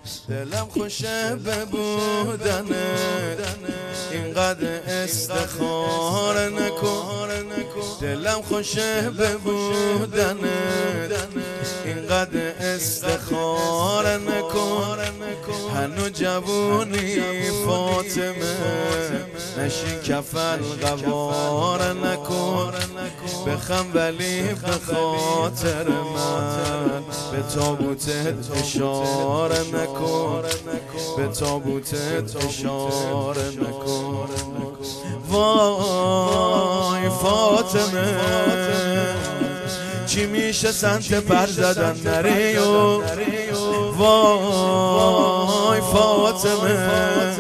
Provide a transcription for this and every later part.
دلم خوشه به بودنه، اینقدر استخاره نکن. دلم خوشه به بودنه، اینقدر استخاره نکن. هنو جوونی فاطمه، نشین کفن قواره نکن. بخم ولی به خاطر من، به تابوتت اشاره نکن. به تابوتت اشاره نکن. وای فاطمه، چی میشه سمت پر زدن نری و وای فاطمه،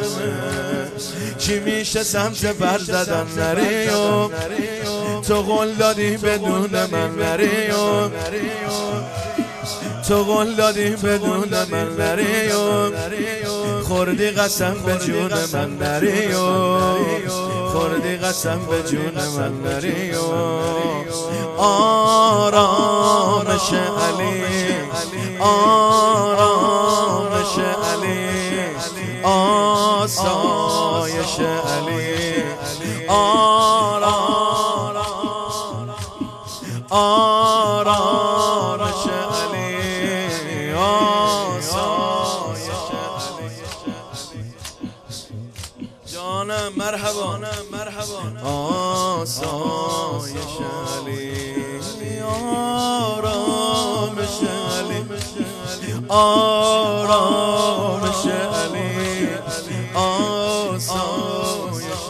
چی میشه سمت پر زدن نری و تو قول دادی بدون من نری و تو قول دادی بدون من نری و خوردی قسم به جون من نری و خوردی قسم به جون من نری و آرامش علی، آرامش علی، آسایش علی، آرامش علی، آسایش علی. جانم مرحبا، آسایش علی، آرامش علی، آرامش علی، آسایش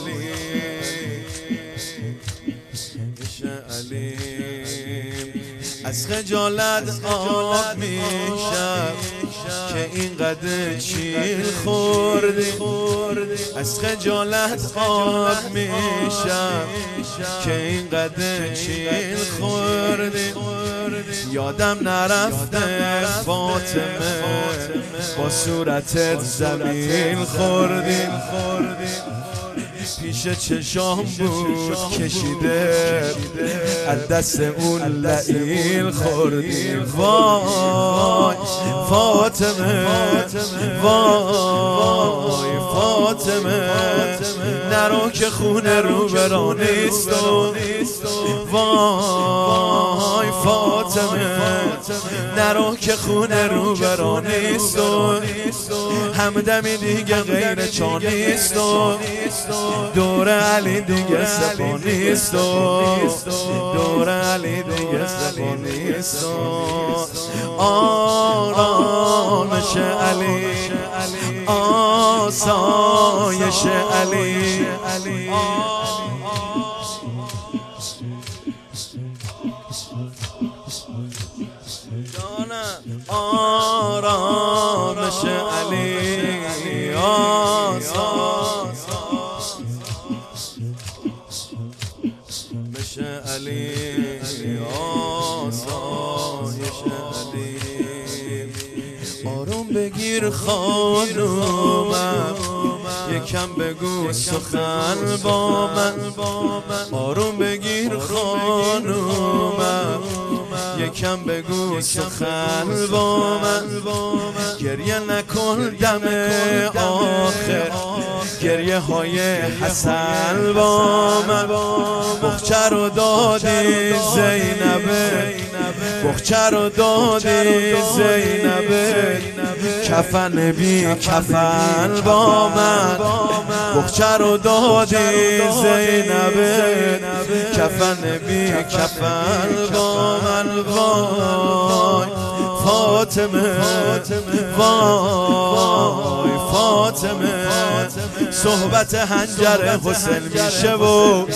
علی. از خجالت آب میشم که اینقدر چیل خوردی. از خجالت آب میشم که اینقدر چیل خوردی. یادم نرفته فاطمه، با صورتت زمین خوردی. پیش چشام بود کشیده، از دست اون لعیل خوردی. وای فاطمه، وای فاطمه، نرو که خون روبرا نیست. وای فاطمه، نرو که خون روبرا نیست. همدمی دیگه غیر چا نیست. دور علی دیگه سپا نیست. دور علی دیگه سپا نیست. آرامش علی، آسایش علی، آرامش علی، آسایش علی، آسایش علی. آروم بگیر خانومم، یکم بگو سخن با من. آروم بگیر خانومم، یکم بگو سخن با من. گریه نکن دم آخر، گریه های حسن با من. بخچه رو دادی زینبه، بخچه رو دادی زینبه، کفن بی کفن با من. بخچه رو دادی زینبه، کفن بی کفن با من. وای فاطمه، وای فاطمه، صحبت حنجر حسین میشه و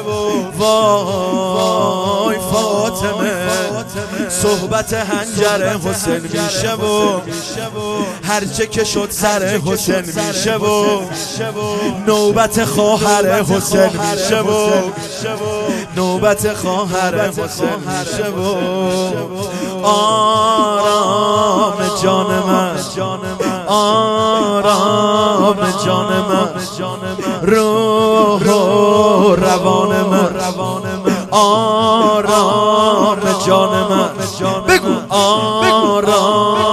وای فاطمه، صحبت حنجر حسین میشه و هرچه که شد سر حسین میشه و نوبت خواهر حسین میشه و نوبت خواهر حسین میشه و آرام جان من، آرام جان من، روح و روان من، آرام جان من، بگو آرام